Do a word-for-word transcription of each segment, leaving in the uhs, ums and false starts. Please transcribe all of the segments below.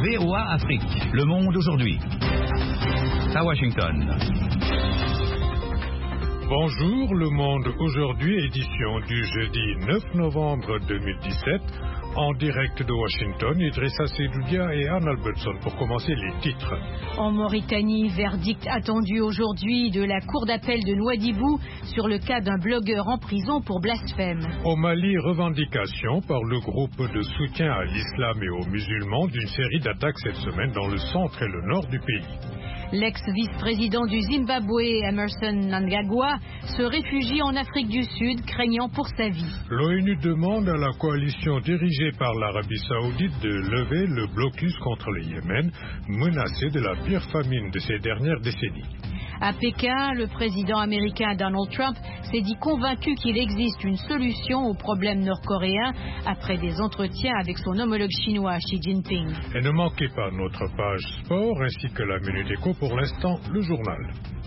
V O A Afrique, Le Monde aujourd'hui. À Washington. Bonjour, Le Monde aujourd'hui, édition du jeudi neuf novembre deux mille dix-sept. En direct de Washington, Idrissa Sedoudia et Anne Albertson pour commencer les titres. En Mauritanie, verdict attendu aujourd'hui de la cour d'appel de Nouadhibou sur le cas d'un blogueur en prison pour blasphème. Au Mali, revendication par le groupe de soutien à l'islam et aux musulmans d'une série d'attaques cette semaine dans le centre et le nord du pays. L'ex-vice-président du Zimbabwe, Emmerson Mnangagwa, se réfugie en Afrique du Sud, craignant pour sa vie. L'ONU demande à la coalition dirigée par l'Arabie Saoudite de lever le blocus contre le Yémen, menacé de la pire famine de ces dernières décennies. À Pékin, le président américain Donald Trump s'est dit convaincu qu'il existe une solution au problème nord-coréen après des entretiens avec son homologue chinois Xi Jinping. Et ne manquez pas notre page sport ainsi que la Minute Éco, pour l'instant le journal.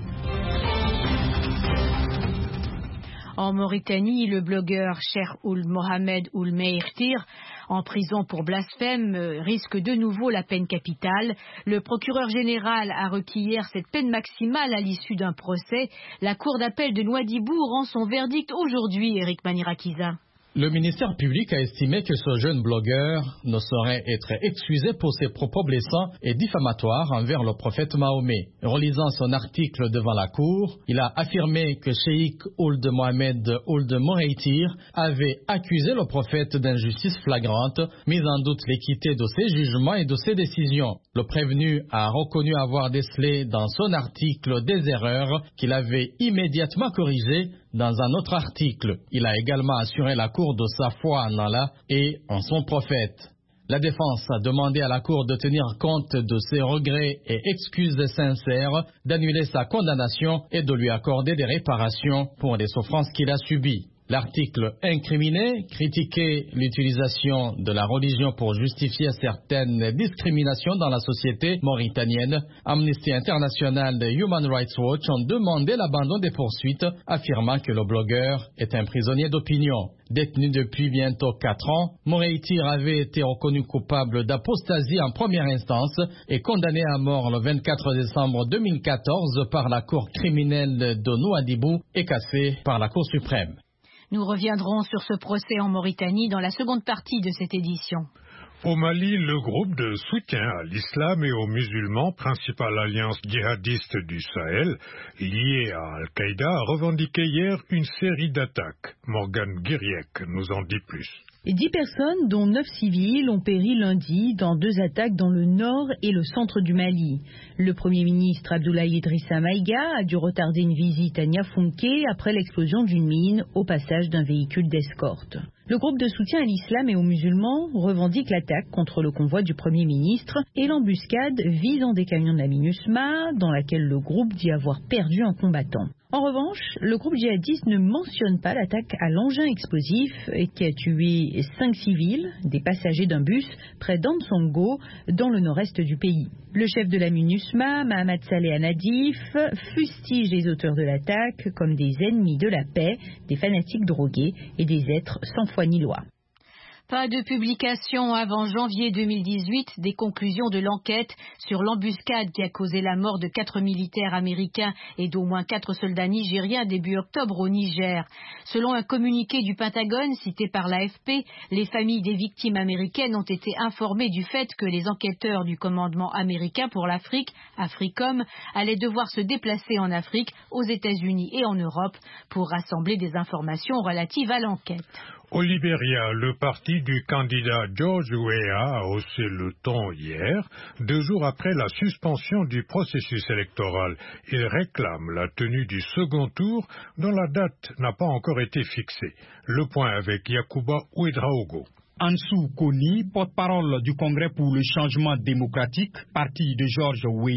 En Mauritanie, le blogueur Cheikh Ould Mohamed Ould Meirtir, en prison pour blasphème, risque de nouveau la peine capitale. Le procureur général a requis hier cette peine maximale à l'issue d'un procès. La cour d'appel de Nouadhibou rend son verdict aujourd'hui, Eric Manirakiza. Le ministère public a estimé que ce jeune blogueur ne saurait être excusé pour ses propos blessants et diffamatoires envers le prophète Mahomet. Relisant son article devant la cour, il a affirmé que Cheikh Ould Mohamed Ould Meirtir avait accusé le prophète d'injustice flagrante, mis en doute l'équité de ses jugements et de ses décisions. Le prévenu a reconnu avoir décelé dans son article des erreurs qu'il avait immédiatement corrigées dans un autre article. Il a également assuré la cour de sa foi en Allah et en son prophète. La défense a demandé à la cour de tenir compte de ses regrets et excuses sincères, d'annuler sa condamnation et de lui accorder des réparations pour les souffrances qu'il a subies. L'article incriminé critiquait l'utilisation de la religion pour justifier certaines discriminations dans la société mauritanienne. Amnesty International et Human Rights Watch ont demandé l'abandon des poursuites, affirmant que le blogueur est un prisonnier d'opinion. Détenu depuis bientôt quatre ans, Meirtir avait été reconnu coupable d'apostasie en première instance et condamné à mort le vingt-quatre décembre deux mille quatorze par la cour criminelle de Nouadhibou et cassé par la Cour suprême. Nous reviendrons sur ce procès en Mauritanie dans la seconde partie de cette édition. Au Mali, le groupe de soutien à l'islam et aux musulmans, principale alliance djihadiste du Sahel, liée à Al-Qaïda, a revendiqué hier une série d'attaques. Morgane Guiriec nous en dit plus. Dix personnes, dont neuf civils, ont péri lundi dans deux attaques dans le nord et le centre du Mali. Le Premier ministre Abdoulaye Idrissa Maïga a dû retarder une visite à Niafounké après l'explosion d'une mine au passage d'un véhicule d'escorte. Le groupe de soutien à l'islam et aux musulmans revendique l'attaque contre le convoi du Premier ministre et l'embuscade visant des camions de la MINUSMA dans laquelle le groupe dit avoir perdu un combattant. En revanche, le groupe djihadiste ne mentionne pas l'attaque à l'engin explosif qui a tué cinq civils, des passagers d'un bus près d'Ansongo, dans le nord-est du pays. Le chef de la MINUSMA, Mohamed Saleh Anadif, fustige les auteurs de l'attaque comme des ennemis de la paix, des fanatiques drogués et des êtres sans foi ni loi. Pas de publication avant janvier deux mille dix-huit des conclusions de l'enquête sur l'embuscade qui a causé la mort de quatre militaires américains et d'au moins quatre soldats nigériens début octobre au Niger. Selon un communiqué du Pentagone cité par l'A F P, les familles des victimes américaines ont été informées du fait que les enquêteurs du commandement américain pour l'Afrique, AFRICOM, allaient devoir se déplacer en Afrique, aux États-Unis et en Europe pour rassembler des informations relatives à l'enquête. Au Libéria, le parti du candidat George Weah a haussé le ton hier, deux jours après la suspension du processus électoral. Il réclame la tenue du second tour dont la date n'a pas encore été fixée. Le point avec Yacouba Ouedraogo. Ansou Koni, porte-parole du Congrès pour le changement démocratique, parti de George Weah,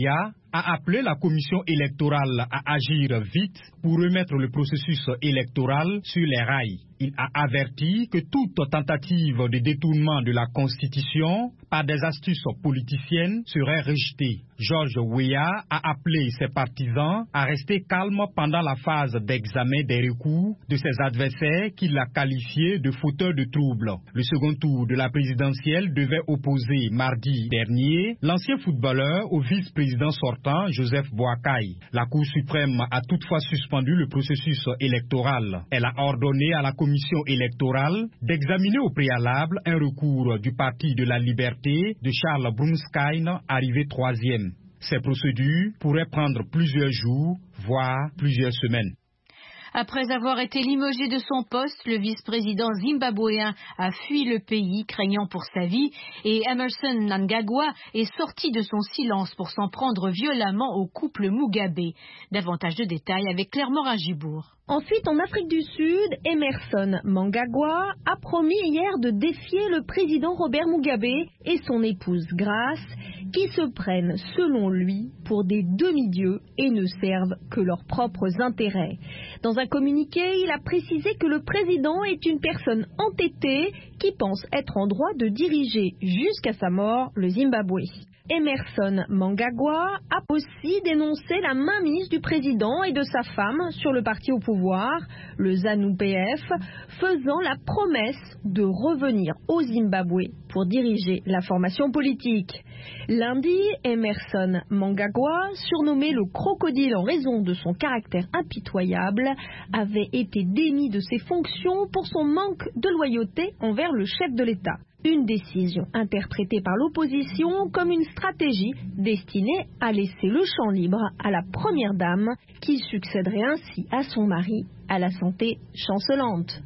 a appelé la commission électorale à agir vite pour remettre le processus électoral sur les rails. Il a averti que toute tentative de détournement de la Constitution par des astuces politiciennes serait rejetée. George Weah a appelé ses partisans à rester calmes pendant la phase d'examen des recours de ses adversaires qu'il a qualifiés de fauteurs de troubles. Le second tour de la présidentielle devait opposer mardi dernier l'ancien footballeur au vice-président sortant Joseph Boakai. La Cour suprême a toutefois suspendu le processus électoral. Elle a ordonné à la commission électorale d'examiner au préalable un recours du Parti de la Liberté de Charles Brunskine, arrivé troisième. Ces procédures pourraient prendre plusieurs jours, voire plusieurs semaines. Après avoir été limogé de son poste, le vice-président zimbabwéen a fui le pays, craignant pour sa vie, et Emmerson Mnangagwa est sorti de son silence pour s'en prendre violemment au couple Mugabe. Davantage de détails avec Claire Morin-Gibourg. Ensuite, en Afrique du Sud, Emmerson Mnangagwa a promis hier de défier le président Robert Mugabe et son épouse Grace, qui se prennent, selon lui, pour des demi-dieux et ne servent que leurs propres intérêts. Dans un communiqué, il a précisé que le président est une personne entêtée qui pense être en droit de diriger jusqu'à sa mort le Zimbabwe. Emmerson Mnangagwa a aussi dénoncé la mainmise du président et de sa femme sur le parti au pouvoir, le ZANU P F, faisant la promesse de revenir au Zimbabwe pour diriger la formation politique. Lundi, Emmerson Mnangagwa, surnommé le crocodile en raison de son caractère impitoyable, avait été démis de ses fonctions pour son manque de loyauté envers le chef de l'État. Une décision interprétée par l'opposition comme une stratégie destinée à laisser le champ libre à la première dame qui succéderait ainsi à son mari à la santé chancelante.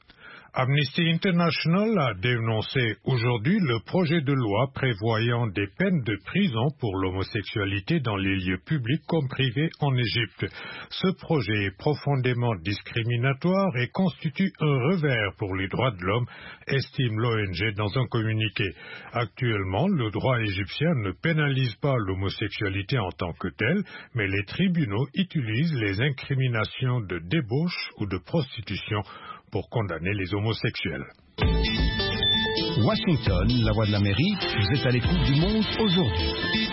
Amnesty International a dénoncé aujourd'hui le projet de loi prévoyant des peines de prison pour l'homosexualité dans les lieux publics comme privés en Égypte. Ce projet est profondément discriminatoire et constitue un revers pour les droits de l'homme, estime l'O N G dans un communiqué. Actuellement, le droit égyptien ne pénalise pas l'homosexualité en tant que telle, mais les tribunaux utilisent les incriminations de débauche ou de prostitution pour condamner les homosexuels. Washington, la voix de l'Amérique, vous êtes à l'écoute du monde aujourd'hui.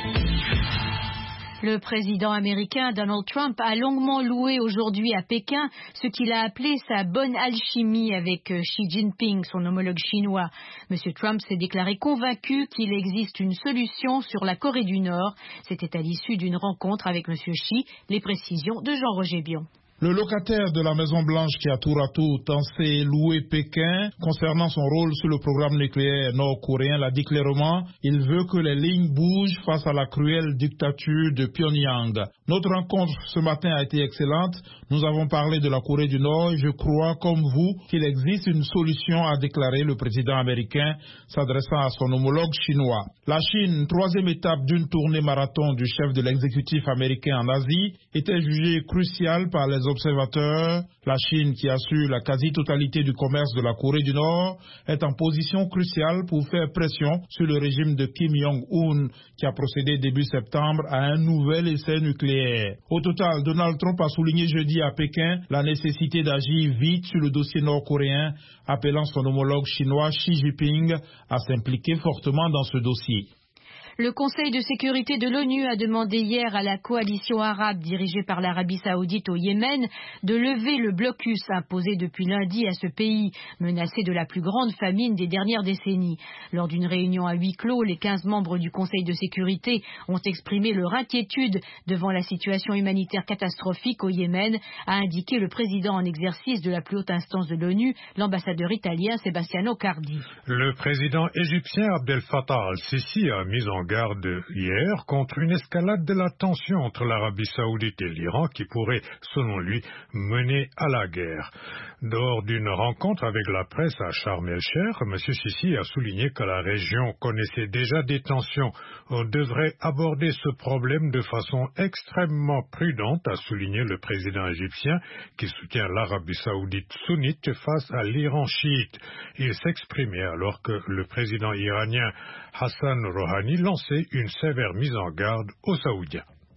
Le président américain Donald Trump a longuement loué aujourd'hui à Pékin ce qu'il a appelé sa bonne alchimie avec Xi Jinping, son homologue chinois. Monsieur Trump s'est déclaré convaincu qu'il existe une solution sur la Corée du Nord. C'était à l'issue d'une rencontre avec Monsieur Xi. Les précisions de Jean-Roger Bion. Le locataire de la Maison-Blanche qui a tour à tour tenté louer Pékin concernant son rôle sur le programme nucléaire nord-coréen l'a dit clairement, il veut que les lignes bougent face à la cruelle dictature de Pyongyang. Notre rencontre ce matin a été excellente. Nous avons parlé de la Corée du Nord et je crois, comme vous, qu'il existe une solution, a déclaré le président américain s'adressant à son homologue chinois. La Chine, troisième étape d'une tournée marathon du chef de l'exécutif américain en Asie, était jugée cruciale par les observateurs. La Chine, qui assure la quasi-totalité du commerce de la Corée du Nord, est en position cruciale pour faire pression sur le régime de Kim Jong-un, qui a procédé début septembre à un nouvel essai nucléaire. Au total, Donald Trump a souligné jeudi à Pékin la nécessité d'agir vite sur le dossier nord-coréen, appelant son homologue chinois Xi Jinping à s'impliquer fortement dans ce dossier. Le Conseil de sécurité de l'ONU a demandé hier à la coalition arabe dirigée par l'Arabie saoudite au Yémen de lever le blocus imposé depuis lundi à ce pays, menacé de la plus grande famine des dernières décennies. Lors d'une réunion à huis clos, les quinze membres du Conseil de sécurité ont exprimé leur inquiétude devant la situation humanitaire catastrophique au Yémen, a indiqué le président en exercice de la plus haute instance de l'ONU, l'ambassadeur italien Sebastiano Cardi. Le président égyptien Abdel Fattah al-Sisi a mis en garde hier contre une escalade de la tension entre l'Arabie saoudite et l'Iran qui pourrait, selon lui, mener à la guerre. Lors d'une rencontre avec la presse à Sharm el-Sheikh, M. Sisi a souligné que la région connaissait déjà des tensions. On devrait aborder ce problème de façon extrêmement prudente, a souligné le président égyptien qui soutient l'Arabie saoudite sunnite face à l'Iran chiite. Il s'exprimait alors que le président iranien Hassan Rouhani lançait une sévère mise en garde aux Saoudiens.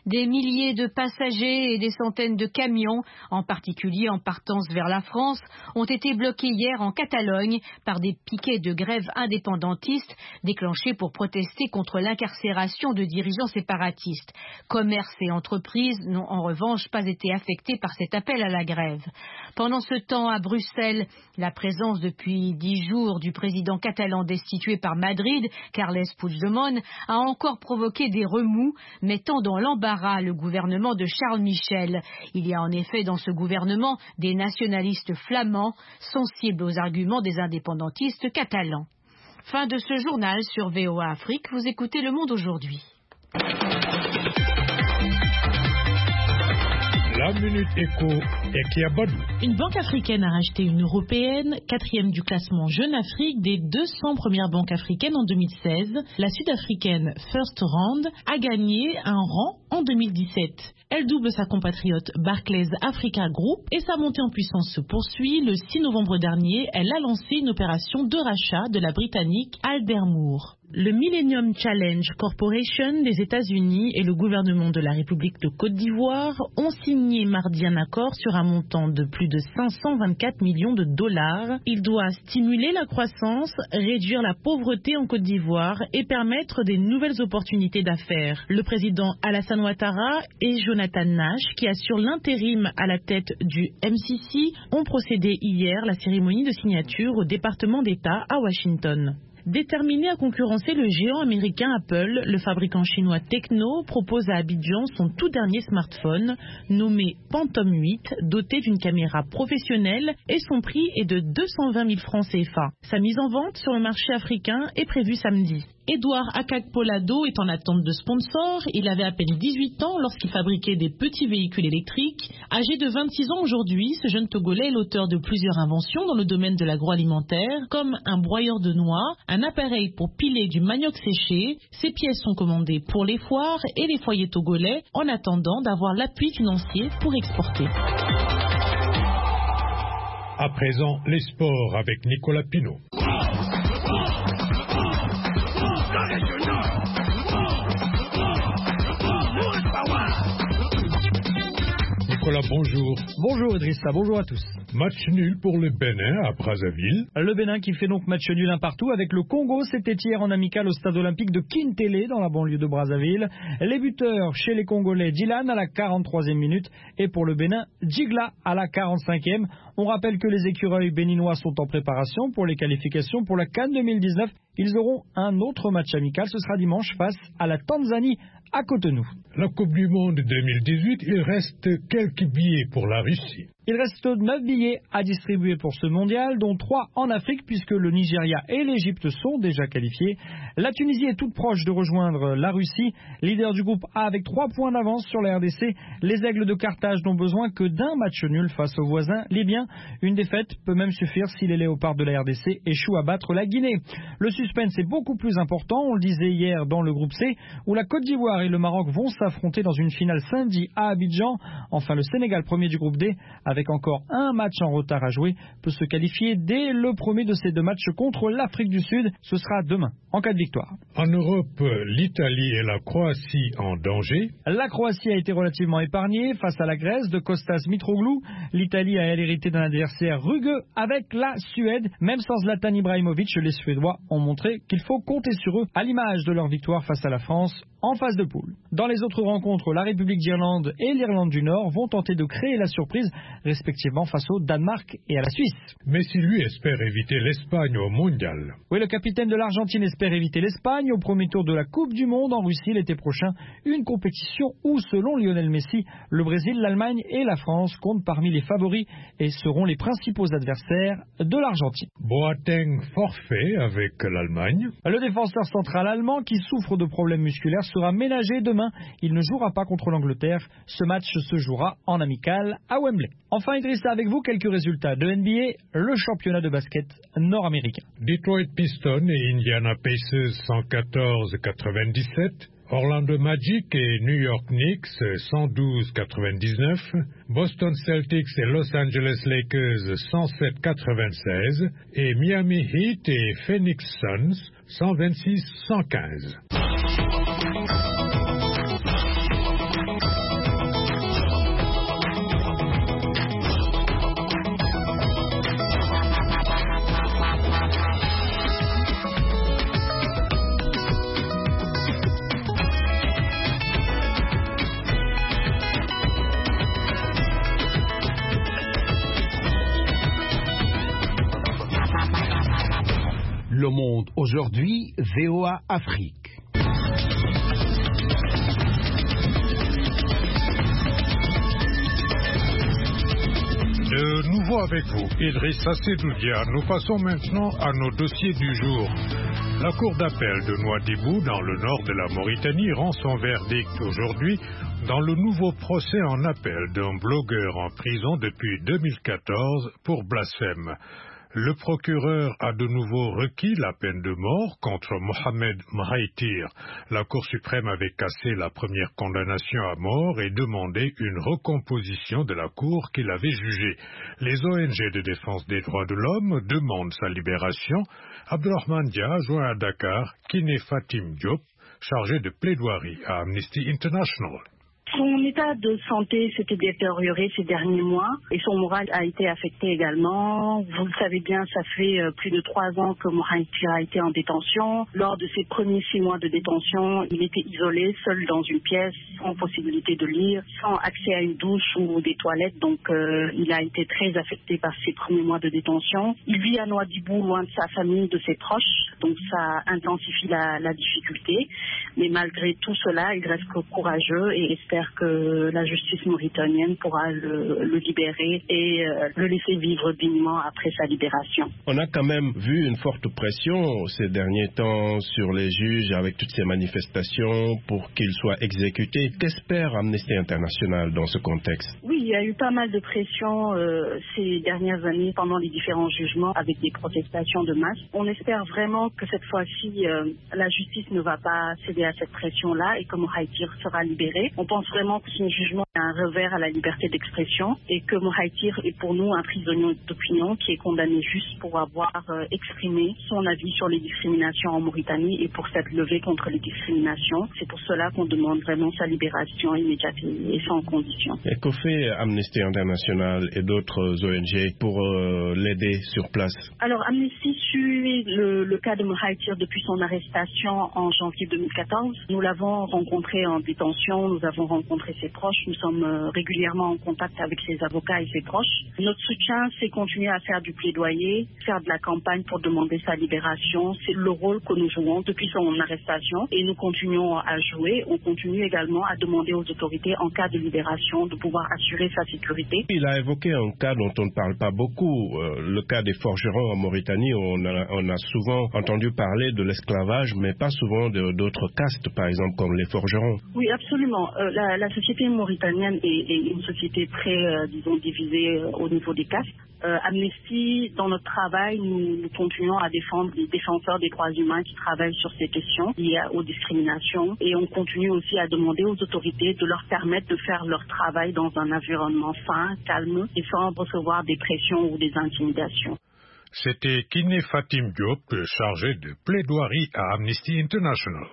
Des milliers de passagers et des centaines de camions, en particulier en partance vers la France, ont été bloqués hier en Catalogne par des piquets de grève indépendantistes déclenchés pour protester contre l'incarcération de dirigeants séparatistes. Commerce et entreprises n'ont en revanche pas été affectés par cet appel à la grève. Pendant ce temps, à Bruxelles, la présence depuis dix jours du président catalan destitué par Madrid, Carles Puigdemont, a encore provoqué des remous, mettant dans l'embarras le gouvernement de Charles Michel. Il y a en effet dans ce gouvernement des nationalistes flamands, sensibles aux arguments des indépendantistes catalans. Fin de ce journal sur V O A Afrique. Vous écoutez Le Monde aujourd'hui. La Minute Éco et Kiabadou. Une banque africaine a racheté une européenne, quatrième du classement Jeune Afrique des deux cents premières banques africaines en deux mille seize. La sud-africaine First Rand a gagné un rang en deux mille dix-sept. Elle double sa compatriote Barclays Africa Group et sa montée en puissance se poursuit. Le six novembre dernier, elle a lancé une opération de rachat de la britannique Aldermoor. Le Millennium Challenge Corporation des États-Unis et le gouvernement de la République de Côte d'Ivoire ont signé mardi un accord sur un montant de plus de cinq cent vingt-quatre millions de dollars. Il doit stimuler la croissance, réduire la pauvreté en Côte d'Ivoire et permettre des nouvelles opportunités d'affaires. Le président Alassane Ouattara et Jonathan Nash, qui assurent l'intérim à la tête du M C C, ont procédé hier à la cérémonie de signature au département d'État à Washington. Déterminé à concurrencer le géant américain Apple, le fabricant chinois Tecno propose à Abidjan son tout dernier smartphone, nommé Phantom huit, doté d'une caméra professionnelle et son prix est de deux cent vingt mille francs C F A. Sa mise en vente sur le marché africain est prévue samedi. Edouard Akakpolado est en attente de sponsor. Il avait à peine dix-huit ans lorsqu'il fabriquait des petits véhicules électriques. Âgé de vingt-six ans aujourd'hui, ce jeune Togolais est l'auteur de plusieurs inventions dans le domaine de l'agroalimentaire, comme un broyeur de noix, un appareil pour piler du manioc séché. Ces pièces sont commandées pour les foires et les foyers togolais en attendant d'avoir l'appui financier pour exporter. À présent, les sports avec Nicolas Pinault. Nicolas, bonjour. Bonjour Idrissa, bonjour à tous. Match nul pour le Bénin à Brazzaville. Le Bénin qui fait donc match nul un partout avec le Congo. C'était hier en amical au stade olympique de Kintélé dans la banlieue de Brazzaville. Les buteurs chez les Congolais, Dylan à la quarante-troisième minute et pour le Bénin, Djigla à la quarante-cinquième. On rappelle que les écureuils béninois sont en préparation pour les qualifications pour la CAN deux mille dix-neuf. Ils auront un autre match amical, ce sera dimanche face à la Tanzanie à Cotonou. La Coupe du Monde deux mille dix-huit, il reste quelques billets pour la Russie. Il reste neuf billets à distribuer pour ce mondial, dont trois en Afrique puisque le Nigeria et l'Égypte sont déjà qualifiés. La Tunisie est toute proche de rejoindre la Russie, leader du groupe A avec trois points d'avance sur la R D C. Les Aigles de Carthage n'ont besoin que d'un match nul face aux voisins libyens. Une défaite peut même suffire si les léopards de la R D C échouent à battre la Guinée. Le suspense est beaucoup plus important, on le disait hier dans le groupe C, où la Côte d'Ivoire et le Maroc vont s'affronter dans une finale samedi à Abidjan. Enfin, le Sénégal, premier du groupe D, avec encore un match en retard à jouer, peut se qualifier dès le premier de ces deux matchs contre l'Afrique du Sud. Ce sera demain, en cas de victoire. En Europe, l'Italie et la Croatie en danger. La Croatie a été relativement épargnée face à la Grèce de Kostas Mitroglou. L'Italie a elle hérité d'un adversaire rugueux avec la Suède. Même sans Zlatan Ibrahimovic, les Suédois ont montré qu'il faut compter sur eux, à l'image de leur victoire face à la France en phase de poule. Dans les autres rencontres, la République d'Irlande et l'Irlande du Nord vont tenter de créer la surprise, respectivement face au Danemark et à la Suisse. Messi, lui, espère éviter l'Espagne au mondial. Oui, le capitaine de l'Argentine espère éviter l'Espagne au premier tour de la Coupe du Monde en Russie l'été prochain. Une compétition où, selon Lionel Messi, le Brésil, l'Allemagne et la France comptent parmi les favoris et seront les principaux adversaires de l'Argentine. Boateng forfait avec l'Allemagne. Le défenseur central allemand qui souffre de problèmes musculaires sera ménagé demain. Il ne jouera pas contre l'Angleterre. Ce match se jouera en amical à Wembley. Enfin, Idrissa, avec vous, quelques résultats de N B A, le championnat de basket nord-américain. Detroit Pistons et Indiana Pacers cent quatorze quatre-vingt-dix-sept. Orlando Magic et New York Knicks cent douze quatre-vingt-dix-neuf, Boston Celtics et Los Angeles Lakers cent sept quatre-vingt-seize et Miami Heat et Phoenix Suns cent vingt-six cent quinze. Monde aujourd'hui, V O A Afrique. De nouveau avec vous, Idrissa Sedoudia. Nous passons maintenant à nos dossiers du jour. La Cour d'appel de Nouadhibou, dans le nord de la Mauritanie, rend son verdict aujourd'hui dans le nouveau procès en appel d'un blogueur en prison depuis deux mille quatorze pour blasphème. Le procureur a de nouveau requis la peine de mort contre Mohamed Mhaïtir. La Cour suprême avait cassé la première condamnation à mort et demandé une recomposition de la Cour qu'il avait jugée. Les O N G de défense des droits de l'homme demandent sa libération. Abdurrahman Dia joint à Dakar Kiné Fatim Diop, chargé de plaidoirie à Amnesty International. Son état de santé s'était détérioré ces derniers mois et son moral a été affecté également. Vous le savez bien, ça fait plus de trois ans que Mhaïtir a été en détention. Lors de ses premiers six mois de détention, il était isolé, seul dans une pièce, sans possibilité de lire, sans accès à une douche ou des toilettes. Donc euh, il a été très affecté par ses premiers mois de détention. Il vit à Nouadhibou, loin de sa famille, de ses proches. Donc ça intensifie la, la difficulté. Mais malgré tout cela, il reste courageux et espère que la justice mauritanienne pourra le, le libérer et euh, le laisser vivre dignement après sa libération. On a quand même vu une forte pression ces derniers temps sur les juges avec toutes ces manifestations pour qu'ils soient exécutés. Qu'espère Amnesty International dans ce contexte? Oui, il y a eu pas mal de pression euh, ces dernières années pendant les différents jugements avec des protestations de masse. On espère vraiment que cette fois-ci, euh, la justice ne va pas céder à cette pression-là et que Mhaïtir sera libéré. On pense vraiment que ce jugement est un revers à la liberté d'expression et que Mhaïtir est pour nous un prisonnier d'opinion qui est condamné juste pour avoir euh, exprimé son avis sur les discriminations en Mauritanie et pour s'être levé contre les discriminations. C'est pour cela qu'on demande vraiment sa libération immédiate et sans condition. Et que fait Amnesty International et d'autres O N G pour euh, l'aider sur place? Alors Amnesty suit le, le cas de Mhaïtir depuis son arrestation en janvier deux mille quatorze. Nous l'avons rencontré en détention, nous avons rencontré ses proches, nous sommes euh, régulièrement en contact avec ses avocats et ses proches. Notre soutien, c'est continuer à faire du plaidoyer, faire de la campagne pour demander sa libération. C'est le rôle que nous jouons depuis son arrestation et nous continuons à jouer. On continue également à demander aux autorités, en cas de libération, de pouvoir assurer sa sécurité. Il a évoqué un cas dont on ne parle pas beaucoup, euh, le cas des forgerons en Mauritanie. On a, on a souvent entendu parler de l'esclavage, mais pas souvent de, d'autres castes, par exemple, comme les forgerons. Oui, absolument. Euh, la, la société mauritanienne est, est une société très, euh, disons, divisée euh, au niveau des castes. Euh, Amnesty, dans notre travail, nous, nous continuons à défendre les défenseurs des droits humains qui travaillent sur ces questions liées aux discriminations et on continue aussi à demander aux autorités de leur permettre de faire leur travail dans un environnement sain, calme et sans recevoir des pressions ou des intimidations. C'était Kiné Fatim Diop, chargé de plaidoirie à Amnesty International.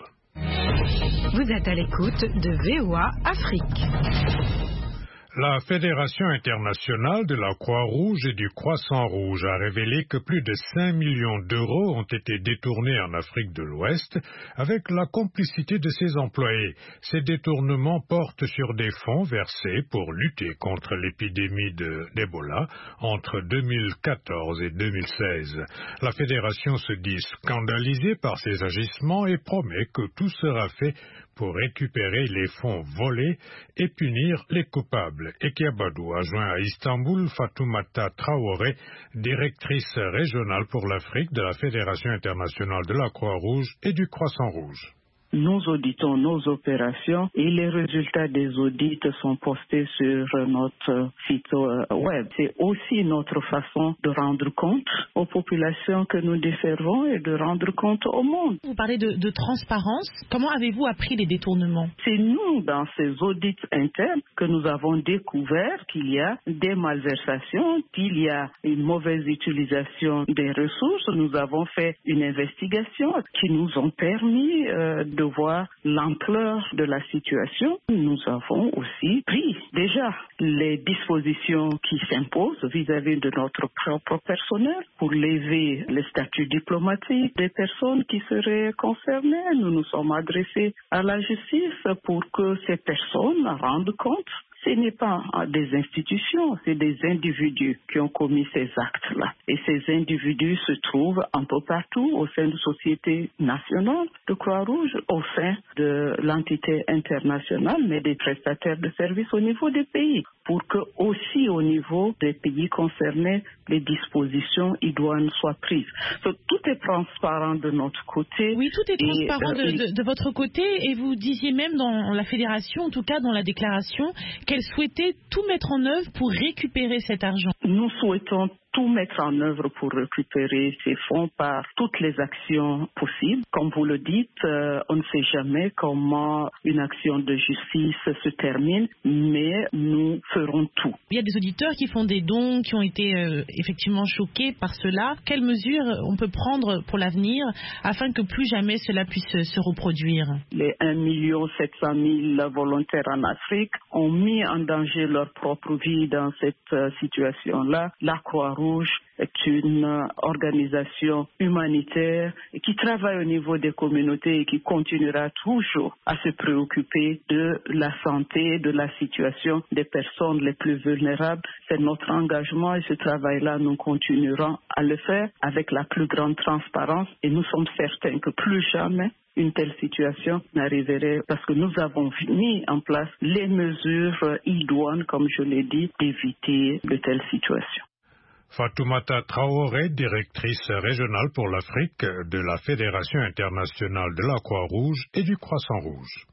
Vous êtes à l'écoute de V O A Afrique. La Fédération internationale de la Croix-Rouge et du Croissant-Rouge a révélé que plus de cinq millions d'euros ont été détournés en Afrique de l'Ouest avec la complicité de ses employés. Ces détournements portent sur des fonds versés pour lutter contre l'épidémie de, d'Ebola entre deux mille quatorze et deux mille seize. La Fédération se dit scandalisée par ces agissements et promet que tout sera fait pour récupérer les fonds volés et punir les coupables. Ekiabadou a joint à Istanbul Fatoumata Traoré, directrice régionale pour l'Afrique de la Fédération internationale de la Croix-Rouge et du Croissant-Rouge. Nous auditons nos opérations et les résultats des audits sont postés sur notre site web. C'est aussi notre façon de rendre compte aux populations que nous desservons et de rendre compte au monde. Vous parlez de, de transparence. Comment avez-vous appris les détournements? C'est nous, dans ces audits internes, que nous avons découvert qu'il y a des malversations, qu'il y a une mauvaise utilisation des ressources. Nous avons fait une investigation qui nous ont permis euh, de de voir l'ampleur de la situation. Nous avons aussi pris déjà les dispositions qui s'imposent vis-à-vis de notre propre personnel pour lever le statut diplomatique des personnes qui seraient concernées. Nous nous sommes adressés à la justice pour que ces personnes rendent compte Ce n'est pas des institutions, c'est des individus qui ont commis ces actes-là. Et ces individus se trouvent un peu partout au sein de sociétés nationales de Croix-Rouge, au sein de l'entité internationale, mais des prestataires de services au niveau des pays, pour que aussi au niveau des pays concernés, les dispositions idoines soient prises. Donc, tout est transparent de notre côté. Oui, tout est transparent et, de, de, de votre côté, et vous disiez même dans la fédération, en tout cas dans la déclaration, qu'elle souhaitait tout mettre en œuvre pour récupérer cet argent. Nous souhaitons tout mettre en œuvre pour récupérer ces fonds par toutes les actions possibles. Comme vous le dites, euh, on ne sait jamais comment une action de justice se termine, mais nous ferons tout. Il y a des auditeurs qui font des dons, qui ont été euh, effectivement choqués par cela. Quelles mesures on peut prendre pour l'avenir afin que plus jamais cela puisse se reproduire? Les un million sept cent mille volontaires en Afrique ont mis en danger leur propre vie dans cette euh, situation-là. La Croix-Rouge est une organisation humanitaire qui travaille au niveau des communautés et qui continuera toujours à se préoccuper de la santé, de la situation des personnes les plus vulnérables. C'est notre engagement et ce travail-là, nous continuerons à le faire avec la plus grande transparence et nous sommes certains que plus jamais une telle situation n'arriverait parce que nous avons mis en place les mesures idoines, comme je l'ai dit, d'éviter de telles situations. Fatoumata Traoré, directrice régionale pour l'Afrique de la Fédération internationale de la Croix-Rouge et du Croissant-Rouge.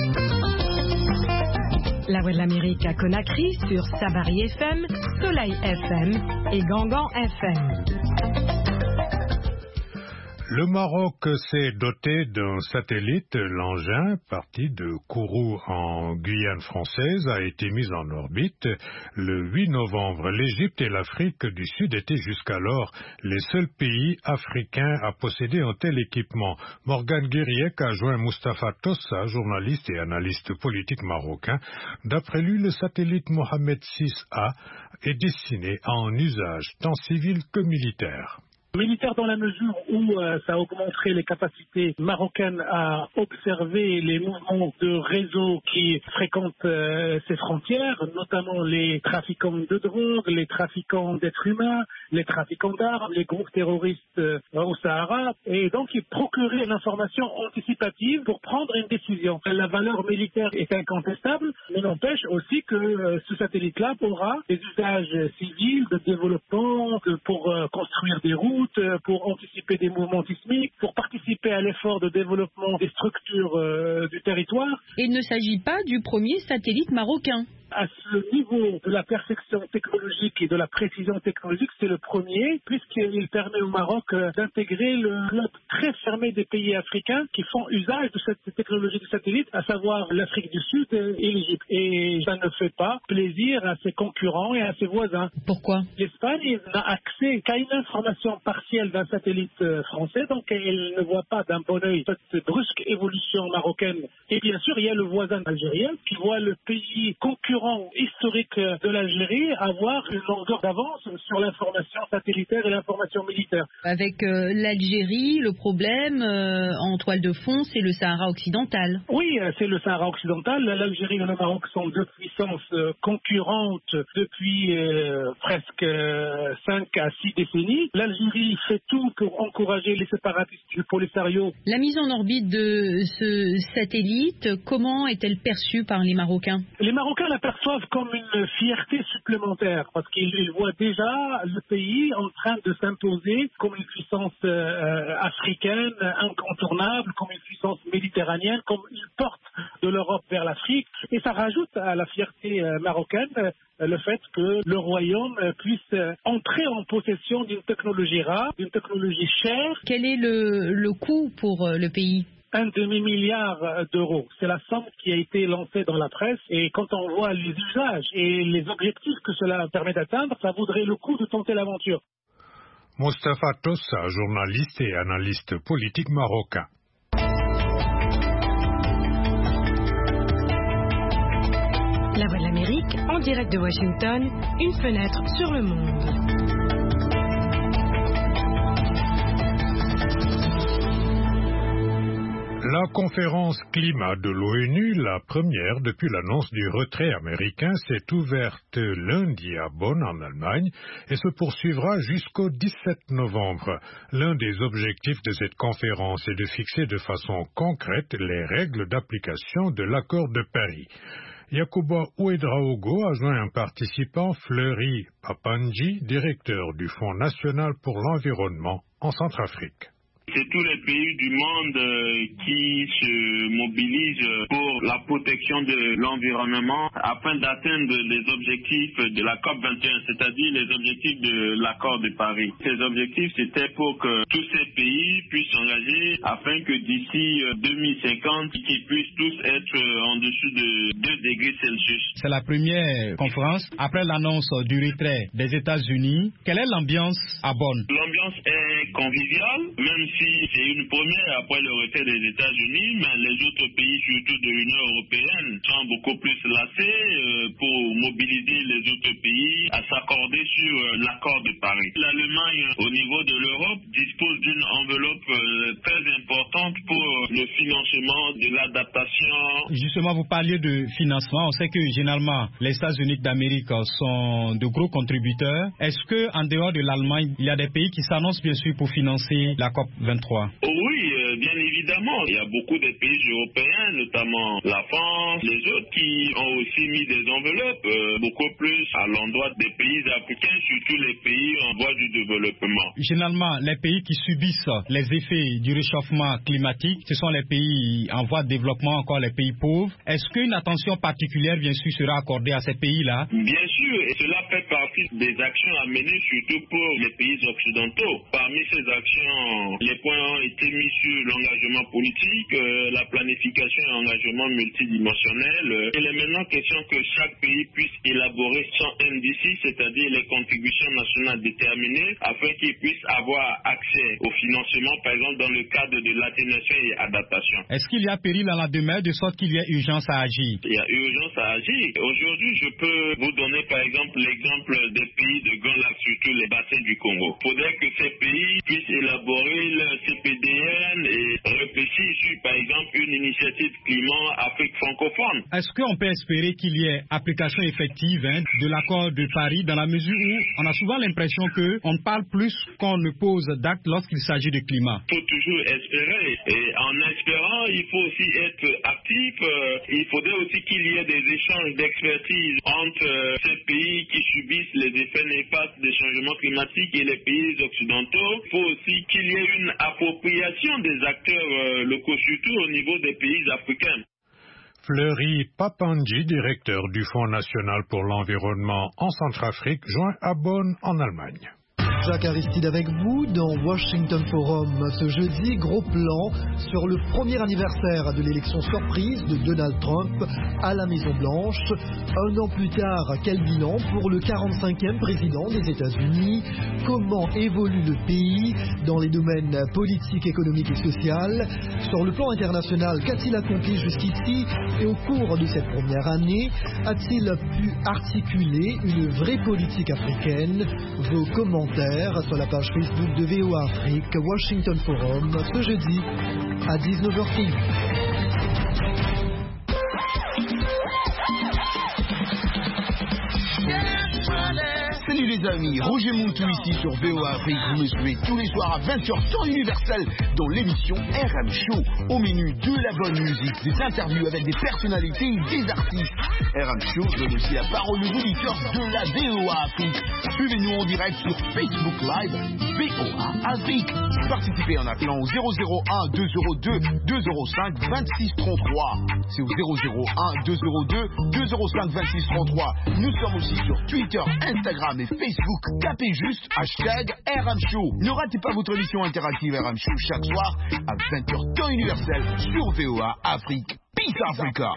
La Voix de l'Amérique à Conakry sur Sabari F M, Soleil F M et Gangan F M. Le Maroc s'est doté d'un satellite. L'engin, parti de Kourou en Guyane française, a été mis en orbite le huit novembre. L'Égypte et l'Afrique du Sud étaient jusqu'alors les seuls pays africains à posséder un tel équipement. Morgane Guiriec a joint Moustapha Tossa, journaliste et analyste politique marocain. D'après lui, le satellite Mohamed six A est destiné à un usage tant civil que militaire. Militaire dans la mesure où euh, ça augmenterait les capacités marocaines à observer les mouvements de réseaux qui fréquentent euh, ces frontières, notamment les trafiquants de drogue, les trafiquants d'êtres humains, les trafiquants d'armes, les groupes terroristes euh, au Sahara, et donc il procurait une information anticipative pour prendre une décision. La valeur militaire est incontestable, mais n'empêche aussi que euh, ce satellite-là aura des usages civils, de développement, de, pour euh, construire des routes, pour anticiper des mouvements sismiques, pour participer à l'effort de développement des structures euh, du territoire. Et il ne s'agit pas du premier satellite marocain. À ce niveau de la perfection technologique et de la précision technologique, c'est le premier, puisqu'il permet au Maroc d'intégrer le club très fermé des pays africains qui font usage de cette technologie de satellite, à savoir l'Afrique du Sud et l'Égypte. Et ça ne fait pas plaisir à ses concurrents et à ses voisins. Pourquoi? L'Espagne n'a accès qu'à une information partielle d'un satellite français, donc elle ne voit pas d'un bon œil cette brusque évolution marocaine. Et bien sûr, il y a le voisin algérien qui voit le pays concurrent historique de l'Algérie avoir une longueur d'avance sur l'information satellitaire et l'information militaire. Avec euh, l'Algérie, le problème euh, en toile de fond, c'est le Sahara occidental. Oui, c'est le Sahara occidental. L'Algérie et le Maroc sont deux puissances euh, concurrentes depuis euh, presque euh, cinq à six décennies. L'Algérie fait tout pour encourager les séparatistes du Polisario. La mise en orbite de ce satellite, comment est-elle perçue par les Marocains? Les Marocains la perçove comme une fierté supplémentaire parce qu'ils voient déjà le pays en train de s'imposer comme une puissance euh, africaine incontournable, comme une puissance méditerranéenne, comme une porte de l'Europe vers l'Afrique. Et ça rajoute à la fierté euh, marocaine euh, le fait que le royaume euh, puisse euh, entrer en possession d'une technologie rare, d'une technologie chère. Quel est le, le coût pour euh, le pays? Un demi-milliard d'euros. C'est la somme qui a été lancée dans la presse et quand on voit les usages et les objectifs que cela permet d'atteindre, ça vaudrait le coup de tenter l'aventure. Moustapha Tossa, journaliste et analyste politique marocain. La Voix de l'Amérique, en direct de Washington, une fenêtre sur le monde. La conférence climat de l'ONU, la première depuis l'annonce du retrait américain, s'est ouverte lundi à Bonn en Allemagne et se poursuivra jusqu'au dix-sept novembre. L'un des objectifs de cette conférence est de fixer de façon concrète les règles d'application de l'accord de Paris. Yacouba Ouedraogo a joint un participant, Fleury Papanji, directeur du Fonds national pour l'environnement en Centrafrique. C'est tous les pays du monde euh, qui se mobilisent pour la protection de l'environnement afin d'atteindre les objectifs de la COP vingt et un, c'est-à-dire les objectifs de l'accord de Paris. Ces objectifs, c'était pour que tous ces pays puissent s'engager afin que d'ici deux mille cinquante, ils puissent tous être en dessous de deux degrés Celsius. C'est la première conférence après l'annonce du retrait des États-Unis. Quelle est l'ambiance à Bonn? L'ambiance est conviviale, même si c'est une première après le retrait des États-Unis, mais les autres pays, surtout de l'Union européenne, sont beaucoup plus lassés euh, pour mobiliser les autres pays à s'accorder sur euh, l'accord de Paris. L'Allemagne, au niveau de l'Europe, dispose d'une enveloppe euh, très importante pour le financement de l'adaptation. Justement, vous parliez de financement. On sait que généralement, les États-Unis d'Amérique sont de gros contributeurs. Est-ce qu'en dehors de l'Allemagne, il y a des pays qui s'annoncent bien sûr pour financer la COP vingt-trois? Oui, euh, bien évidemment. Il y a beaucoup de pays européens, notamment la France, les autres qui ont aussi mis des enveloppes, euh, beaucoup plus à l'endroit des pays africains, surtout les pays en voie du développement. Généralement, les pays qui subissent les effets du réchauffement climatique, ce sont les pays en voie de développement, encore les pays pauvres. Est-ce qu'une attention particulière, bien sûr, sera accordée à ces pays-là? Bien sûr, et cela fait partie des actions à mener, surtout pour les pays occidentaux. Parmi ces actions, les points ont été mis sur l'engagement politique, euh, la planification et l'engagement multidimensionnel. Euh, il est maintenant question que chaque pays puisse élaborer son N D C, c'est-à-dire les contributions nationales déterminées, afin qu'ils puissent avoir accès au financement, par exemple dans le cadre de l'atténuation et adaptation. Est-ce qu'il y a péril à la demeure de sorte qu'il y a urgence à agir? Il y a urgence à agir. Aujourd'hui, je peux vous donner par exemple l'exemple des pays de Grand Lac, surtout les bassins du Congo. Il faudrait que ces pays puissent élaborer le C P D N et réfléchir sur, par exemple, une initiative climat Afrique francophone. Est-ce qu'on peut espérer qu'il y ait application effective hein, de l'accord de Paris dans la mesure où on a souvent l'impression qu'on parle plus qu'on ne pose d'actes lorsqu'il s'agit de climat? Il faut toujours espérer. Et en espérant, il faut aussi être actif. Il faudrait aussi qu'il y ait des échanges d'expertise entre ces pays qui subissent les effets néfastes des changements climatiques et les pays occidentaux. Il faut aussi qu'il y ait une appropriation des acteurs euh, locaux, surtout au niveau des pays africains. Fleury Papanji, directeur du Fonds national pour l'environnement en Centrafrique, joint à Bonn en Allemagne. Jacques Aristide avec vous dans Washington Forum. Ce jeudi, gros plan sur le premier anniversaire de l'élection surprise de Donald Trump à la Maison-Blanche. Un an plus tard, quel bilan pour le quarante-cinquième président des États-Unis? Comment évolue le pays dans les domaines politiques, économiques et sociaux? Sur le plan international, qu'a-t-il accompli jusqu'ici? Et au cours de cette première année, a-t-il pu articuler une vraie politique africaine? Vos commentaires sur la page Facebook de V O A Afrique, Washington Forum, ce jeudi à dix-neuf heures trente. Salut les amis, Roger Mountou ici sur V O A Afrique. Vous me suivez tous les soirs à vingt heures temps universel dans l'émission R M Show. Au menu de la bonne musique, des interviews avec des personnalités et des artistes. R M Show donne aussi la parole aux auditeurs de la V O A Afrique. Suivez-nous en direct sur Facebook Live V O A Afrique. Participez en appelant au zéro zéro un deux zéro deux deux zéro cinq vingt-six trente-trois. C'est au zéro zéro un deux zéro deux deux zéro cinq vingt-six trente-trois. Nous sommes aussi sur Twitter, Instagram et Facebook. Tapez juste hashtag R M Show. Ne ratez pas votre émission interactive R M Show chaque soir à vingt heures temps universel sur V O A Afrique. Peace Africa.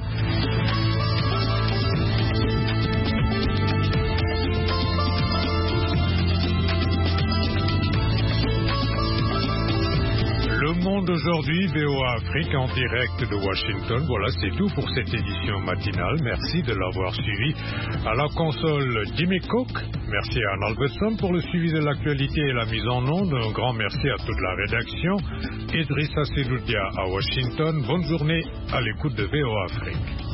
Le Monde aujourd'hui, V O A Afrique en direct de Washington. Voilà, c'est tout pour cette édition matinale. Merci de l'avoir suivi. À la console, Jimmy Cook. Merci à Arnold Besson pour le suivi de l'actualité et la mise en onde. Un grand merci à toute la rédaction. Idrissa Seloudia à Washington. Bonne journée à l'écoute de V O A Afrique.